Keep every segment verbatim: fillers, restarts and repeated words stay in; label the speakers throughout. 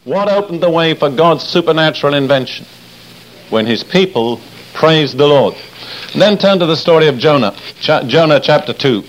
Speaker 1: What opened the way for God's supernatural invention? When his people praised the Lord. And then turn to the story of Jonah, Ch- Jonah chapter two.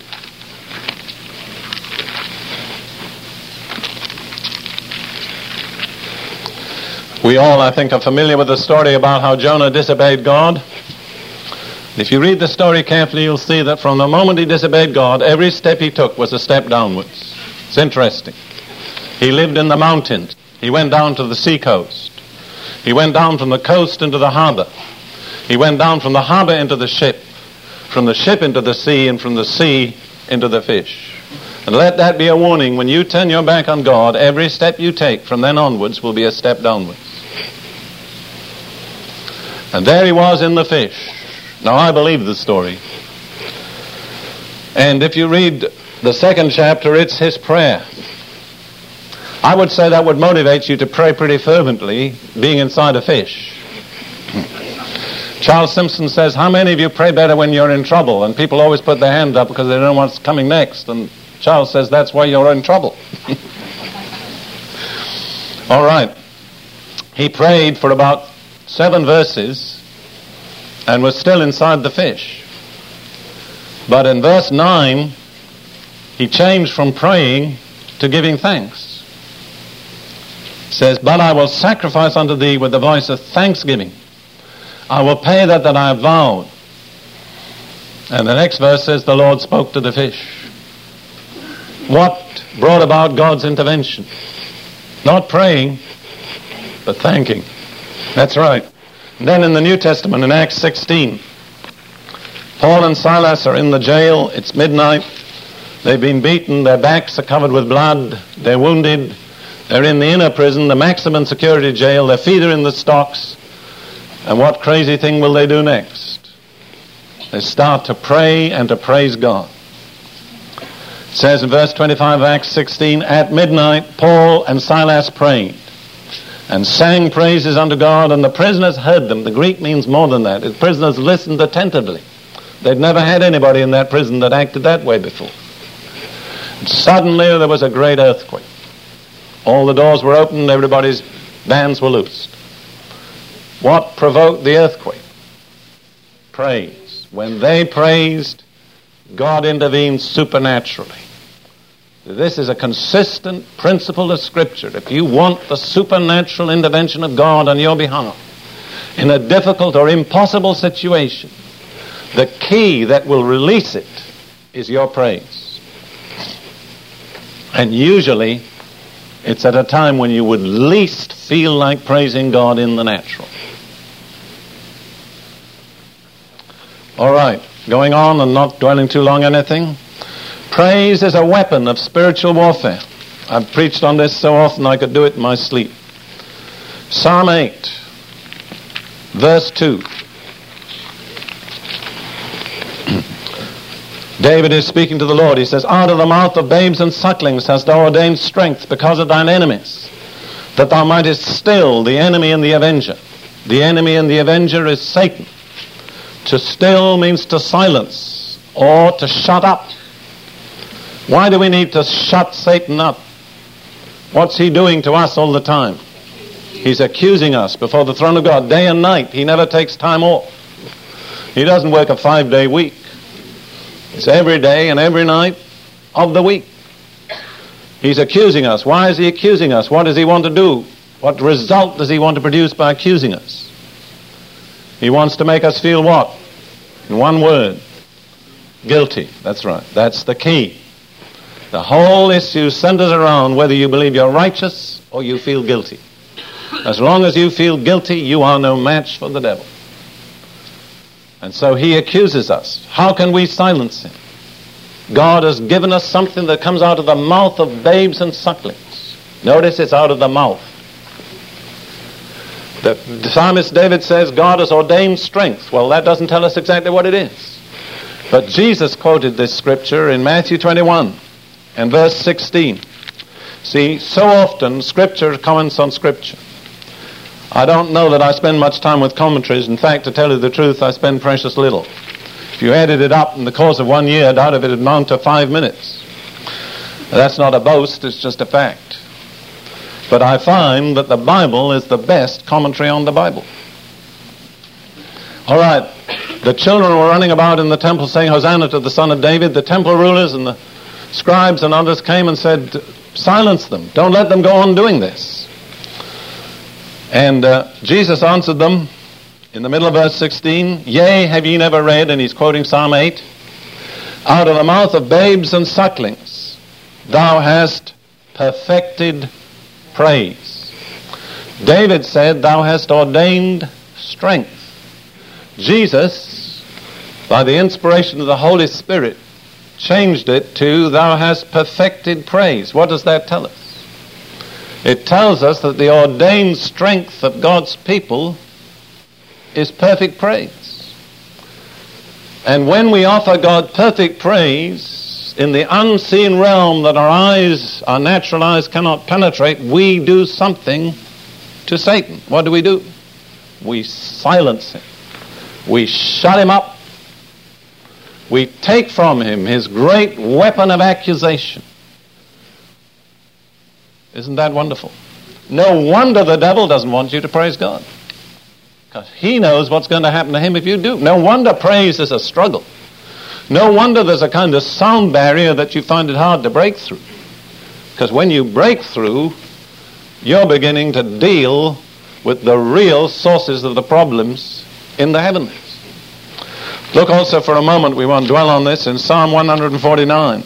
Speaker 1: We all, I think, are familiar with the story about how Jonah disobeyed God. If you read the story carefully, you'll see that from the moment he disobeyed God, every step he took was a step downwards. It's interesting. He lived in the mountains. He went down to the seacoast. He went down from the coast into the harbor. He went down from the harbor into the ship, from the ship into the sea, and from the sea into the fish. And let that be a warning. When you turn your back on God, every step you take from then onwards will be a step downwards. And there he was in the fish. Now, I believe the story. And if you read the second chapter, it's his prayer. I would say that would motivate you to pray pretty fervently, being inside a fish. Charles Simpson says, how many of you pray better when you're in trouble? And people always put their hand up because they don't know what's coming next. And Charles says, that's why you're in trouble. All right. He prayed for about seven verses and was still inside the fish. But in verse nine, he changed from praying to giving thanks. He says, but I will sacrifice unto thee with the voice of thanksgiving. I will pay that that I have vowed. And the next verse says, the Lord spoke to the fish. What brought about God's intervention? Not praying, but thanking. That's right. And then in the New Testament, in Acts sixteen, Paul and Silas are in the jail. It's midnight. They've been beaten. Their backs are covered with blood. They're wounded. They're in the inner prison, the maximum security jail. Their feet are in the stocks. And what crazy thing will they do next? They start to pray and to praise God. It says in verse twenty-five of Acts sixteen, at midnight Paul and Silas prayed and sang praises unto God, and the prisoners heard them. The Greek means more than that. The prisoners listened attentively. They'd never had anybody in that prison that acted that way before. And suddenly there was a great earthquake. All the doors were opened, everybody's bands were loosed. What provoked the earthquake? Praise. When they praised, God intervened supernaturally. This is a consistent principle of Scripture. If you want the supernatural intervention of God on your behalf in a difficult or impossible situation, the key that will release it is your praise. And usually, it's at a time when you would least feel like praising God in the natural. All right, going on and not dwelling too long on anything. Praise is a weapon of spiritual warfare. I've preached on this so often I could do it in my sleep. Psalm eight, verse two. David is speaking to the Lord. He says, out of the mouth of babes and sucklings hast thou ordained strength because of thine enemies, that thou mightest still the enemy and the avenger. The enemy and the avenger is Satan. To still means to silence or to shut up. Why do we need to shut Satan up? What's he doing to us all the time? He's accusing us before the throne of God day and night. He never takes time off. He doesn't work a five-day week. It's every day and every night of the week. He's accusing us. Why is he accusing us? What does he want to do? What result does he want to produce by accusing us? He wants to make us feel what? In one word. Guilty. That's right. That's the key. The whole issue centers around whether you believe you're righteous or you feel guilty. As long as you feel guilty, you are no match for the devil. And so he accuses us. How can we silence him? God has given us something that comes out of the mouth of babes and sucklings. Notice it's out of the mouth. The psalmist David says God has ordained strength. Well, that doesn't tell us exactly what it is. But Jesus quoted this scripture in Matthew twenty-one and verse sixteen. See, so often Scripture comments on Scripture. I don't know that I spend much time with commentaries. In fact, to tell you the truth, I spend precious little. If you added it up in the course of one year, out of it would amount to five minutes. That's not a boast, it's just a fact. But I find that the Bible is the best commentary on the Bible. All right, the children were running about in the temple saying, Hosanna to the Son of David. The temple rulers and the scribes and others came and said, silence them. Don't let them go on doing this. And uh, Jesus answered them in the middle of verse sixteen, yea, have ye never read, and he's quoting Psalm eight, out of the mouth of babes and sucklings thou hast perfected praise. David said, thou hast ordained strength. Jesus, by the inspiration of the Holy Spirit, changed it to, thou hast perfected praise. What does that tell us? It tells us that the ordained strength of God's people is perfect praise. And when we offer God perfect praise in the unseen realm that our eyes, our natural eyes cannot penetrate, we do something to Satan. What do we do? We silence him. We shut him up. We take from him his great weapon of accusation. Isn't that wonderful? No wonder the devil doesn't want you to praise God, because he knows what's going to happen to him if you do. No wonder praise is a struggle. No wonder there's a kind of sound barrier that you find it hard to break through. Because when you break through, you're beginning to deal with the real sources of the problems in the heavenlies. Look also for a moment, we won't dwell on this, in Psalm one forty-nine.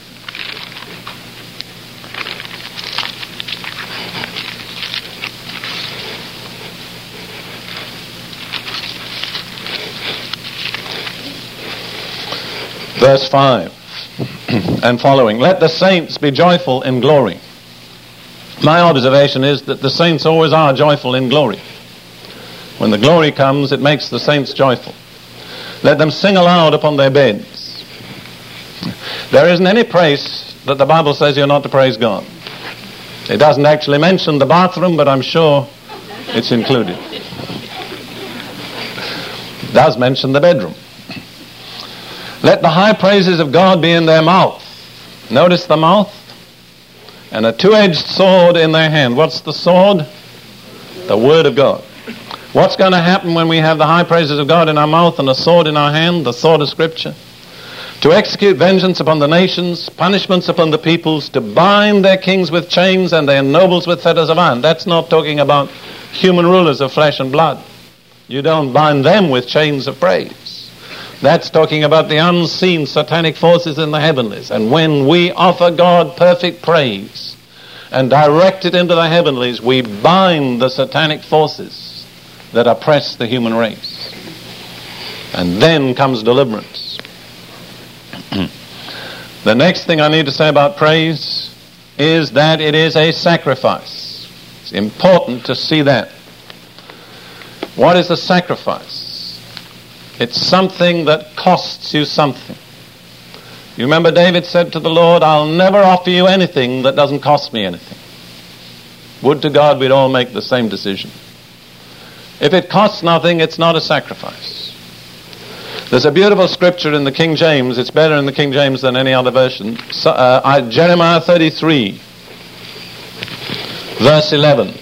Speaker 1: Verse five and following. Let the saints be joyful in glory. My observation is that the saints always are joyful in glory. When the glory comes, it makes the saints joyful. Let them sing aloud upon their beds. There isn't any place that the Bible says you're not to praise God. It doesn't actually mention the bathroom, but I'm sure it's included. It does mention the bedroom. Let the high praises of God be in their mouth. Notice the mouth. And a two-edged sword in their hand. What's the sword? The Word of God. What's going to happen when we have the high praises of God in our mouth and a sword in our hand, the sword of Scripture? To execute vengeance upon the nations, punishments upon the peoples, to bind their kings with chains and their nobles with fetters of iron. That's not talking about human rulers of flesh and blood. You don't bind them with chains of praise. That's talking about the unseen satanic forces in the heavenlies. And when we offer God perfect praise and direct it into the heavenlies, we bind the satanic forces that oppress the human race. And then comes deliverance. The next thing I need to say about praise is that it is a sacrifice. It's important to see that. What is a sacrifice? It's something that costs you something. You remember David said to the Lord, I'll never offer you anything that doesn't cost me anything. Would to God we'd all make the same decision. If it costs nothing, it's not a sacrifice. There's a beautiful scripture in the King James. It's better in the King James than any other version. So, uh, Jeremiah thirty-three, verse eleven.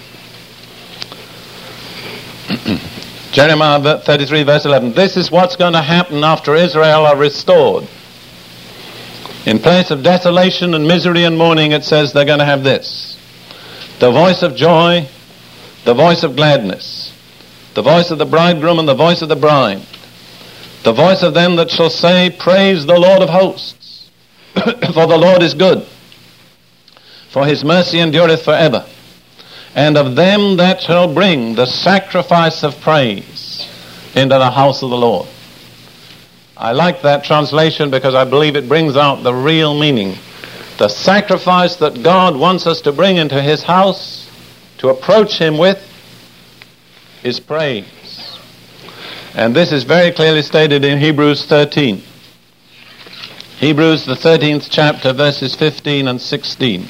Speaker 1: Jeremiah thirty-three, verse eleven. This is what's going to happen after Israel are restored. In place of desolation and misery and mourning, it says they're going to have this: the voice of joy, the voice of gladness, the voice of the bridegroom and the voice of the bride, the voice of them that shall say, praise the Lord of hosts, for the Lord is good, for his mercy endureth forever. And of them that shall bring the sacrifice of praise into the house of the Lord. I like that translation because I believe it brings out the real meaning. The sacrifice that God wants us to bring into his house, to approach him with, is praise. And this is very clearly stated in Hebrews thirteen. Hebrews, the thirteenth chapter, verses fifteen and sixteen.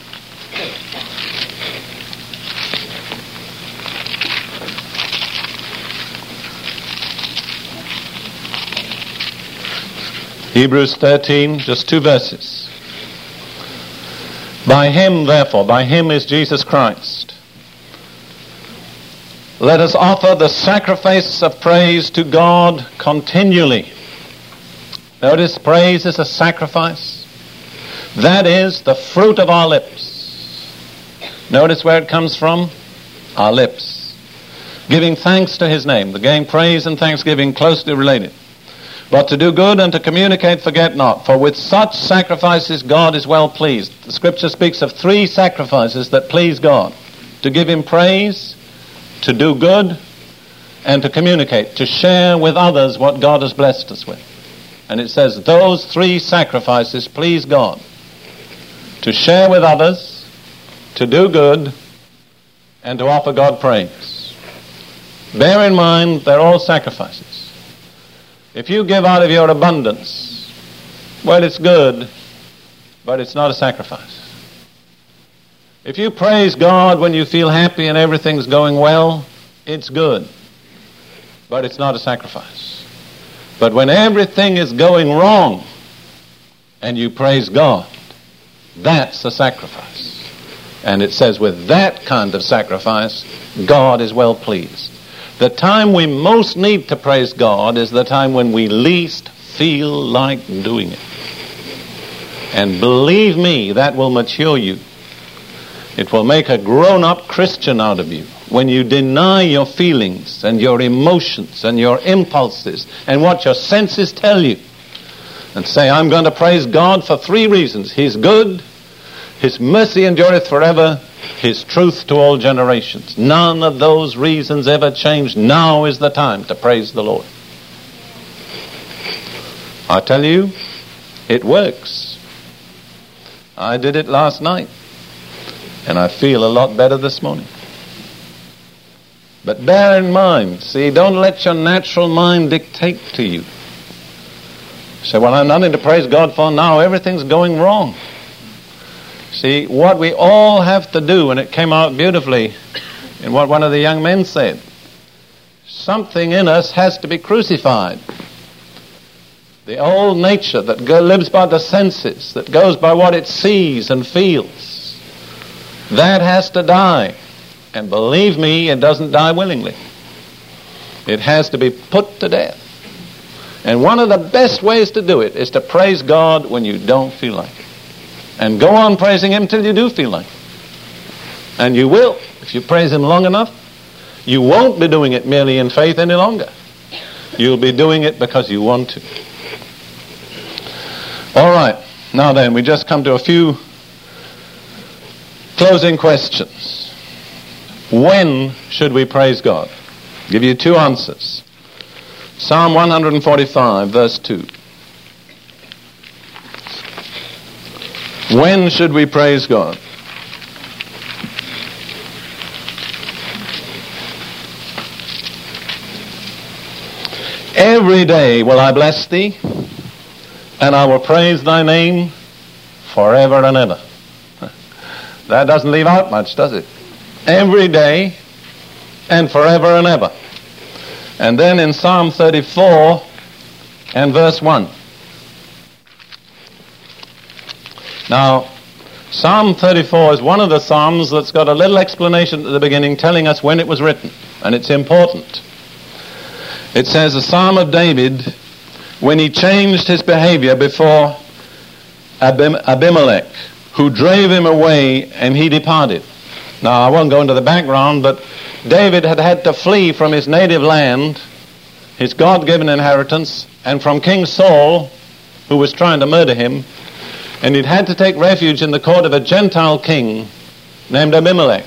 Speaker 1: Hebrews thirteen, just two verses. By him, therefore, by him is Jesus Christ, Let us offer the sacrifice of praise to God continually. Notice, praise is a sacrifice. That is the fruit of our lips. Notice where it comes from? Our lips. Giving thanks to His name. Again, praise and thanksgiving closely related. But to do good and to communicate, forget not. For with such sacrifices God is well pleased. The Scripture speaks of three sacrifices that please God. To give Him praise, to do good, and to communicate, to share with others what God has blessed us with. And it says those three sacrifices please God. To share with others, to do good, and to offer God praise. Bear in mind, they're all sacrifices. If you give out of your abundance, well, it's good, but it's not a sacrifice. If you praise God when you feel happy and everything's going well, it's good, but it's not a sacrifice. But when everything is going wrong and you praise God, that's a sacrifice. And it says with that kind of sacrifice, God is well pleased. The time we most need to praise God is the time when we least feel like doing it. And believe me, that will mature you. It will make a grown-up Christian out of you when you deny your feelings and your emotions and your impulses and what your senses tell you and say, I'm going to praise God for three reasons. He's good, His mercy endureth forever, His truth to all generations. None of those reasons ever change. Now is the time to praise the Lord. I tell you, it works. I did it last night. And I feel a lot better this morning. But bear in mind, see, don't let your natural mind dictate to you. Say, well, I'm nothing to praise God for now. Everything's going wrong. See, what we all have to do, and it came out beautifully in what one of the young men said, something in us has to be crucified. The old nature that lives by the senses, that goes by what it sees and feels, that has to die. And believe me, it doesn't die willingly. It has to be put to death. And one of the best ways to do it is to praise God when you don't feel like it. And go on praising Him till you do feel like it. And you will. If you praise Him long enough, you won't be doing it merely in faith any longer. You'll be doing it because you want to. All right. Now then, we just come to a few closing questions. When should we praise God? I'll give you two answers. Psalm one forty-five, verse two. When should we praise God? Every day will I bless Thee, and I will praise Thy name forever and ever. That doesn't leave out much, does it? Every day and forever and ever. And then in Psalm thirty-four and verse one. Now, Psalm thirty-four is one of the Psalms that's got a little explanation at the beginning telling us when it was written. And it's important. It says, a Psalm of David when he changed his behavior before Abim- Abimelech, who drave him away, and he departed. Now, I won't go into the background, but David had had to flee from his native land, his God-given inheritance, and from King Saul, who was trying to murder him, and he'd had to take refuge in the court of a Gentile king named Abimelech.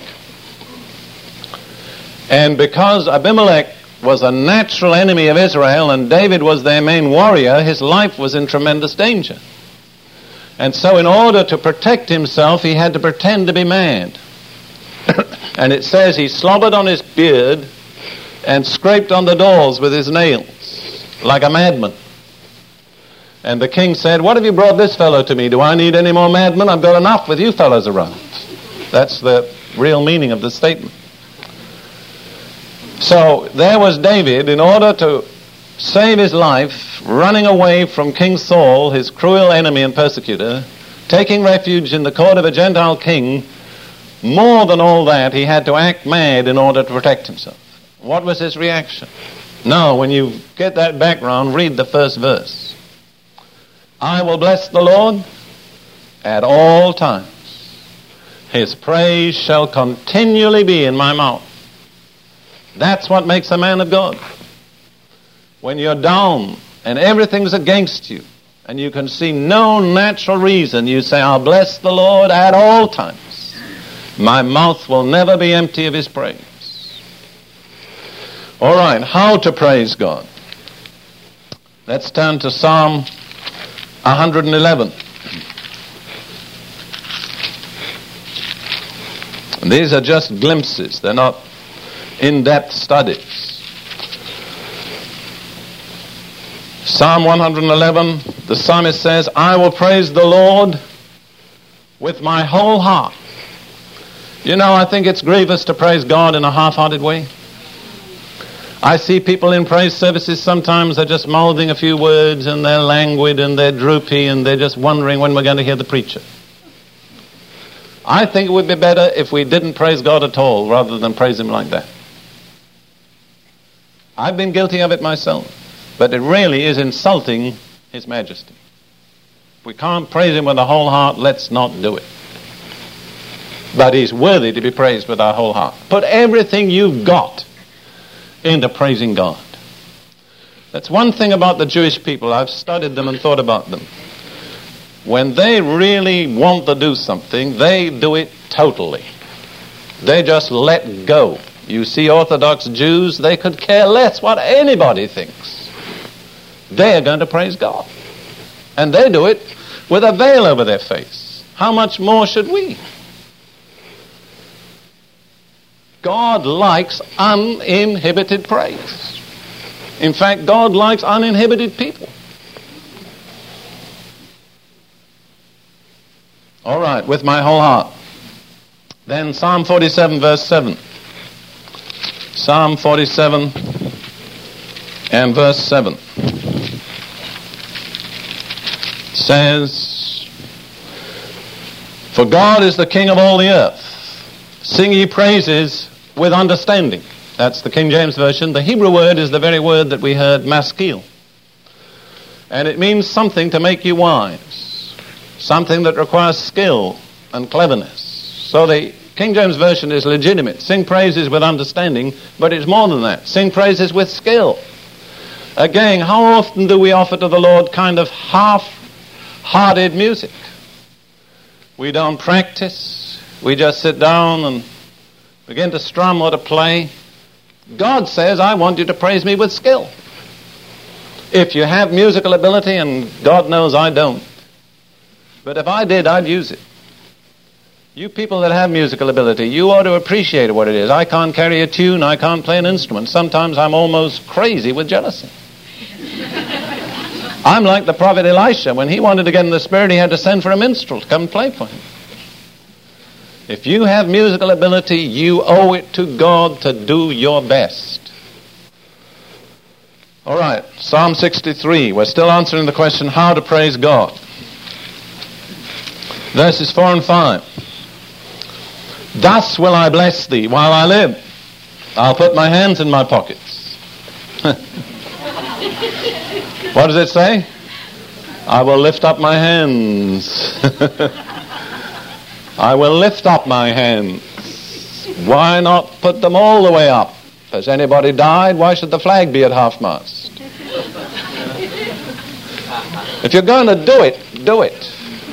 Speaker 1: And because Abimelech was a natural enemy of Israel, and David was their main warrior, his life was in tremendous danger. And so in order to protect himself, he had to pretend to be mad. And it says he slobbered on his beard and scraped on the doors with his nails, like a madman. And the king said, what have you brought this fellow to me? Do I need any more madmen? I've got enough with you fellows around. That's the real meaning of the statement. So there was David, in order to save his life, running away from King Saul, his cruel enemy and persecutor, taking refuge in the court of a Gentile king. More than all that, he had to act mad in order to protect himself. What was his reaction? No, when you get that background, read the first verse. I will bless the Lord at all times. His praise shall continually be in my mouth. That's what makes a man of God. When you're down and everything's against you, and you can see no natural reason, you say, I'll bless the Lord at all times. My mouth will never be empty of his praise. All right, how to praise God? Let's turn to Psalm one hundred eleven. And these are just glimpses. They're not in-depth studies. Psalm one hundred eleven, the psalmist says, I will praise the Lord with my whole heart. You know, I think it's grievous to praise God in a half-hearted way. I see people in praise services sometimes, they're just mouthing a few words and they're languid and they're droopy and they're just wondering when we're going to hear the preacher. I think it would be better if we didn't praise God at all rather than praise him like that. I've been guilty of it myself, but it really is insulting his majesty. If we can't praise him with the whole heart, let's not do it. But he's worthy to be praised with our whole heart. Put everything you've got into praising God. That's one thing about the Jewish people. I've studied them and thought about them. When they really want to do something, they do it totally. They just let go. You see Orthodox Jews, they could care less what anybody thinks. They are going to praise God. And they do it with a veil over their face. How much more should we? God likes uninhibited praise. In fact, God likes uninhibited people. All right, with my whole heart. Then Psalm forty-seven, verse seven. Psalm forty-seven and verse seven says, For God is the King of all the earth. Sing ye praises with understanding. That's the King James Version. The Hebrew word is the very word that we heard, maskil. And it means something to make you wise. Something that requires skill and cleverness. So the King James Version is legitimate. Sing praises with understanding, but it's more than that. Sing praises with skill. Again, how often do we offer to the Lord kind of half-hearted music? We don't practice. We just sit down and begin to strum or to play. God says, I want you to praise me with skill. If you have musical ability, and God knows I don't, but if I did, I'd use it. You people that have musical ability, you ought to appreciate what it is. I can't carry a tune, I can't play an instrument. Sometimes I'm almost crazy with jealousy. I'm like the prophet Elisha. When he wanted to get in the Spirit, he had to send for a minstrel to come and play for him. If you have musical ability, you owe it to God to do your best. All right, Psalm sixty-three. We're still answering the question, how to praise God. Verses four and five. Thus will I bless thee while I live. I'll put my hands in my pockets. What does it say? I will lift up my hands. I will lift up my hands. Why not put them all the way up? Has anybody died? Why should the flag be at half-mast? If you're going to do it, do it.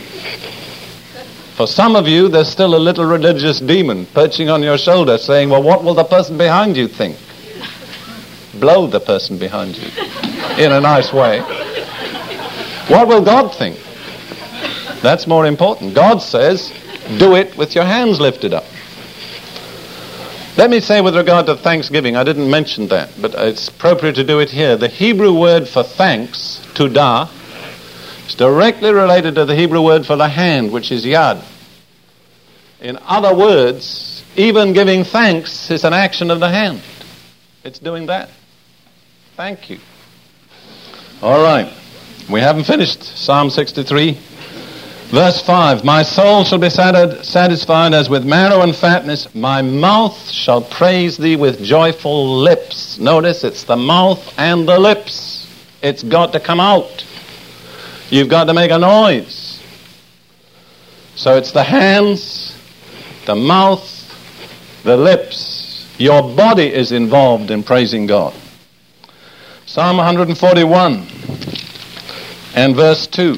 Speaker 1: For some of you, there's still a little religious demon perching on your shoulder saying, well, what will the person behind you think? Blow the person behind you in a nice way. What will God think? That's more important. God says, do it with your hands lifted up. Let me say with regard to thanksgiving, I didn't mention that, but it's appropriate to do it here. The Hebrew word for thanks, tudah, is directly related to the Hebrew word for the hand, which is yad. In other words, even giving thanks is an action of the hand. It's doing that. Thank you. All right. We haven't finished Psalm sixty-three. Verse five, my soul shall be satisfied as with marrow and fatness. My mouth shall praise thee with joyful lips. Notice it's the mouth and the lips. It's got to come out. You've got to make a noise. So it's the hands, the mouth, the lips. Your body is involved in praising God. Psalm one forty-one and verse two.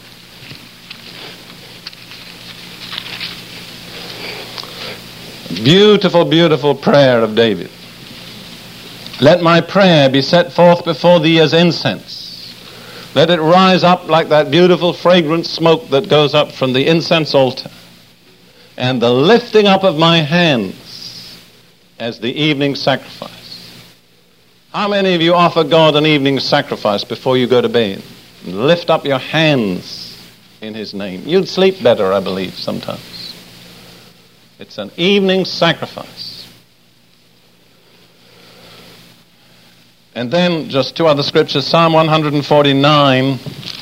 Speaker 1: Beautiful, beautiful prayer of David. Let my prayer be set forth before thee as incense. Let it rise up like that beautiful fragrant smoke that goes up from the incense altar. And the lifting up of my hands as the evening sacrifice. How many of you offer God an evening sacrifice before you go to bed? And lift up your hands in his name. You'd sleep better, I believe, sometimes. It's an evening sacrifice. And then just two other scriptures, Psalm one forty-nine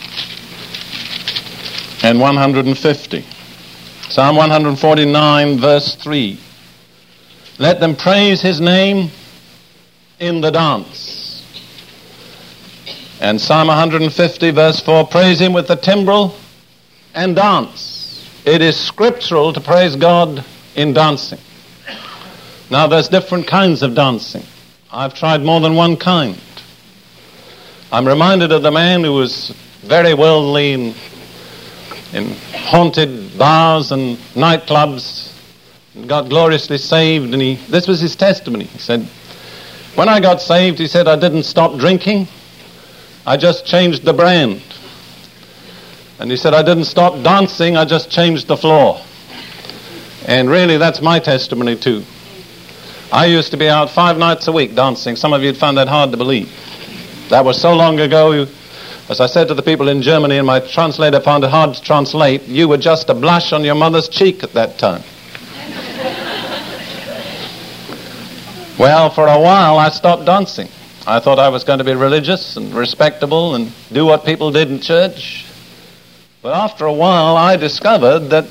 Speaker 1: and one fifty. Psalm one forty-nine, verse three. Let them praise his name in the dance. And Psalm one fifty, verse four, praise him with the timbrel and dance. It is scriptural to praise God in dancing. Now there's different kinds of dancing. I've tried more than one kind. I'm reminded of the man who was very worldly in, in haunted bars and nightclubs and got gloriously saved, and he this was his testimony. He said, when I got saved, he said, I didn't stop drinking, I just changed the brand. And he said, I didn't stop dancing, I just changed the floor. And really, that's my testimony too. I used to be out five nights a week dancing. Some of you would find that hard to believe. That was so long ago. As I said to the people in Germany, and my translator found it hard to translate, you were just a blush on your mother's cheek at that time. Well, for a while I stopped dancing. I thought I was going to be religious and respectable and do what people did in church. But after a while I discovered that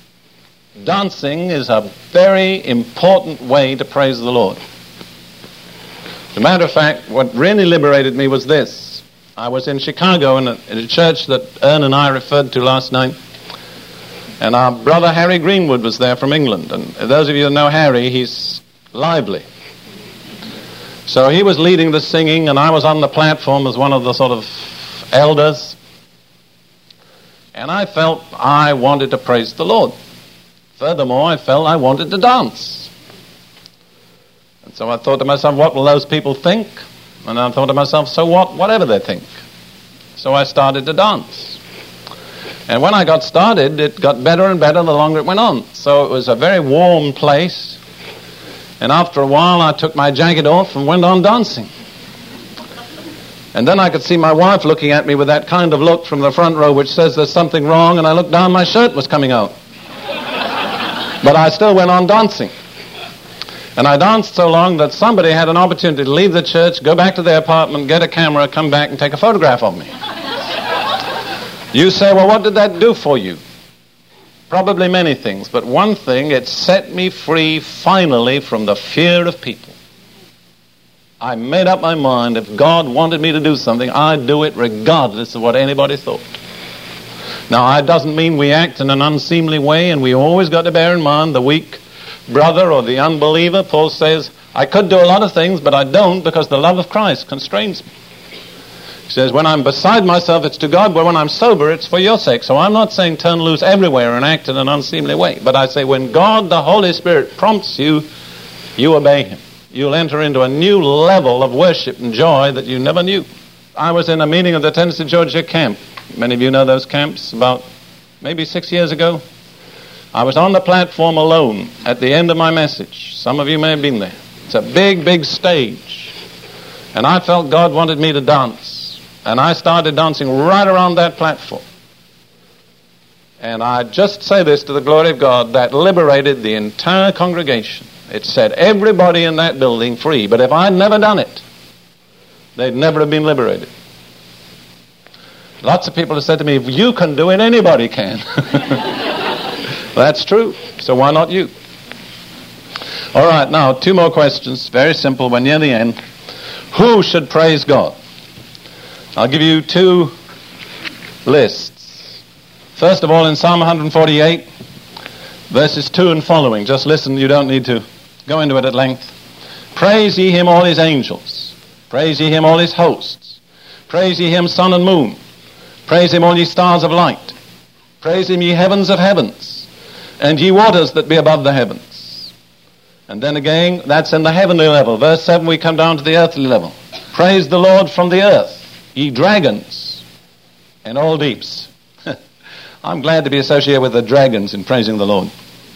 Speaker 1: dancing is a very important way to praise the Lord. As a matter of fact, what really liberated me was this. I was in Chicago in a, in a church that Ern and I referred to last night. And our brother Harry Greenwood was there from England. And those of you that know Harry, he's lively. So he was leading the singing, and I was on the platform as one of the sort of elders. And I felt I wanted to praise the Lord. Furthermore, I felt I wanted to dance. And so I thought to myself, what will those people think? And I thought to myself, so what? Whatever they think. So I started to dance. And when I got started, it got better and better the longer it went on. So it was a very warm place. And after a while, I took my jacket off and went on dancing. And then I could see my wife looking at me with that kind of look from the front row which says there's something wrong, and I looked down, my shirt was coming out. But I still went on dancing. And I danced so long that somebody had an opportunity to leave the church, go back to their apartment, get a camera, come back and take a photograph of me. You say, well, what did that do for you? Probably many things, but one thing, it set me free finally from the fear of people. I made up my mind, if God wanted me to do something, I'd do it regardless of what anybody thought. Now, it doesn't mean we act in an unseemly way, and we always got to bear in mind the weak brother or the unbeliever. Paul says, I could do a lot of things, but I don't because the love of Christ constrains me. He says, when I'm beside myself, it's to God, but when I'm sober, it's for your sake. So I'm not saying turn loose everywhere and act in an unseemly way, but I say when God, the Holy Spirit, prompts you, you obey him. You'll enter into a new level of worship and joy that you never knew. I was in a meeting of the Tennessee, Georgia camp. Many of you know those camps, about maybe six years ago. I was on the platform alone at the end of my message. Some of you may have been there. It's a big, big stage. And I felt God wanted me to dance. And I started dancing right around that platform. And I just say this to the glory of God, that liberated the entire congregation. It set everybody in that building free. But if I'd never done it, they'd never have been liberated. Lots of people have said to me, if you can do it, anybody can. That's true. So why not you? All right, now, two more questions. Very simple. We're near the end. Who should praise God? I'll give you two lists. First of all, in Psalm one forty-eight, verses two and following. Just listen, you don't need to go into it at length. Praise ye him, all his angels. Praise ye him, all his hosts. Praise ye him, sun and moon. Praise him, all ye stars of light. Praise him, ye heavens of heavens, and ye waters that be above the heavens. And then again, that's in the heavenly level. Verse seven, we come down to the earthly level. Praise the Lord from the earth, ye dragons, and all deeps. I'm glad to be associated with the dragons in praising the Lord.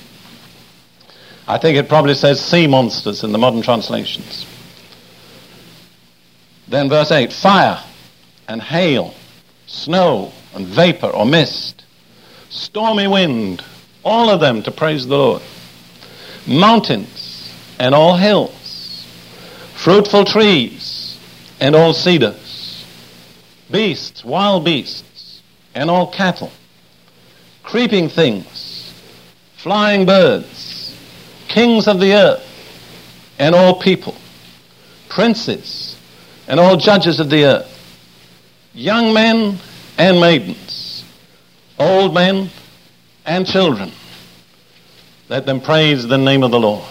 Speaker 1: I think it probably says sea monsters in the modern translations. Then verse eight, fire and hail, snow and vapor or mist, stormy wind, all of them to praise the Lord. Mountains and all hills, fruitful trees and all cedars, beasts, wild beasts, and all cattle, creeping things, flying birds, kings of the earth, and all people, princes, and all judges of the earth, young men and maidens, old men and children. Let them praise the name of the Lord.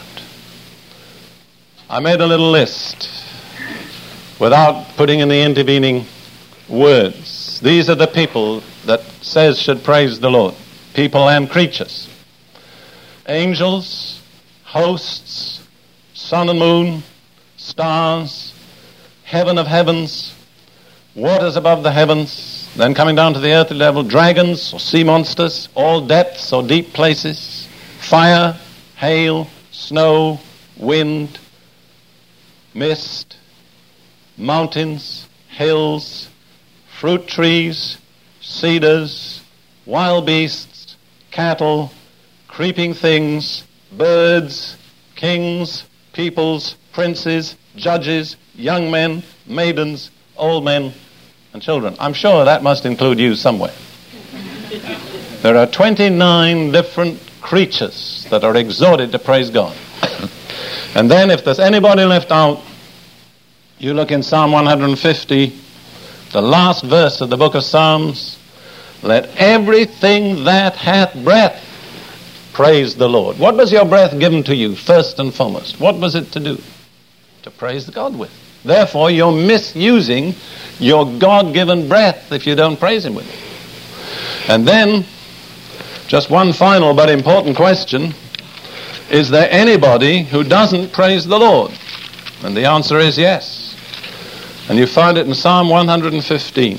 Speaker 1: I made a little list without putting in the intervening words. These are the people that says should praise the Lord, people and creatures. Angels, hosts, sun and moon, stars, heaven of heavens, waters above the heavens, then coming down to the earthly level, dragons or sea monsters, all depths or deep places, fire, hail, snow, wind, mist, mountains, hills, fruit trees, cedars, wild beasts, cattle, creeping things, birds, kings, peoples, princes, judges, young men, maidens, old men, and children. I'm sure that must include you somewhere. There are twenty-nine different creatures that are exhorted to praise God. And then if there's anybody left out, you look in Psalm one fifty, the last verse of the book of Psalms, let everything that hath breath praise the Lord. What was your breath given to you first and foremost? What was it to do? To praise God with. Therefore, you're misusing your God-given breath if you don't praise him with it. And then, just one final but important question. Is there anybody who doesn't praise the Lord? And the answer is yes. And you find it in Psalm one fifteen.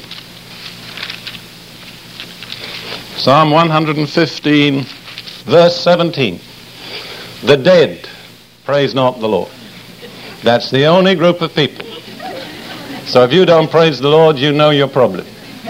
Speaker 1: Psalm one fifteen, verse seventeen. The dead praise not the Lord. That's the only group of people. So if you don't praise the Lord, you know your problem.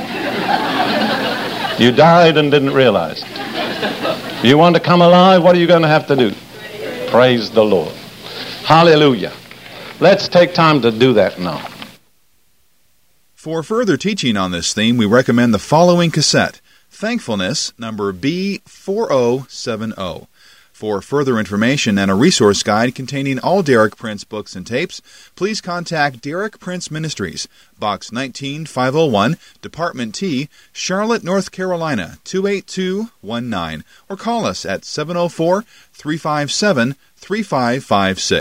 Speaker 1: You died and didn't realize it. You want to come alive, what are you going to have to do? Praise the Lord. Hallelujah. Let's take time to do that now.
Speaker 2: For further teaching on this theme, we recommend the following cassette, Thankfulness, number B four oh seven oh. For further information and a resource guide containing all Derek Prince books and tapes, please contact Derek Prince Ministries, Box nineteen five oh one, Department T, Charlotte, North Carolina, two eight two one nine, or call us at seven oh four, three five seven, three five five six.